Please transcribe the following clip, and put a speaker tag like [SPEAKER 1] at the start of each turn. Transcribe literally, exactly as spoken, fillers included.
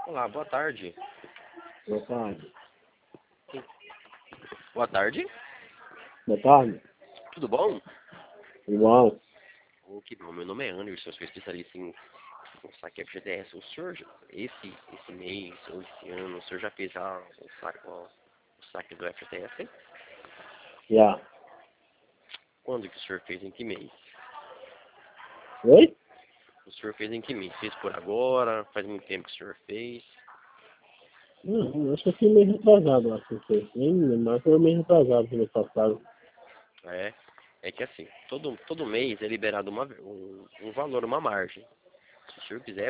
[SPEAKER 1] Olá, boa tarde.
[SPEAKER 2] Boa tarde.
[SPEAKER 1] Boa tarde.
[SPEAKER 2] Boa tarde.
[SPEAKER 1] Tudo bom?
[SPEAKER 2] Igual.
[SPEAKER 1] Oh, que bom. Meu nome é Anderson, eu sou especialista em um saque F G T S. O senhor, esse, esse mês ou esse ano, o senhor já fez a, o, saque, o, o saque do F G T S?
[SPEAKER 2] Já.
[SPEAKER 1] Quando que o senhor fez? Em que mês?
[SPEAKER 2] Oi?
[SPEAKER 1] O senhor fez em que mês? Fez por agora? Faz muito tempo que o senhor fez?
[SPEAKER 2] Não, acho que eu fui meio retrasado, acho que foi. Nem me lembro, mas foi meio retrasado no mês passado.
[SPEAKER 1] É, é que assim, todo, todo mês é liberado uma, um, um valor, uma margem. Se o senhor quiser,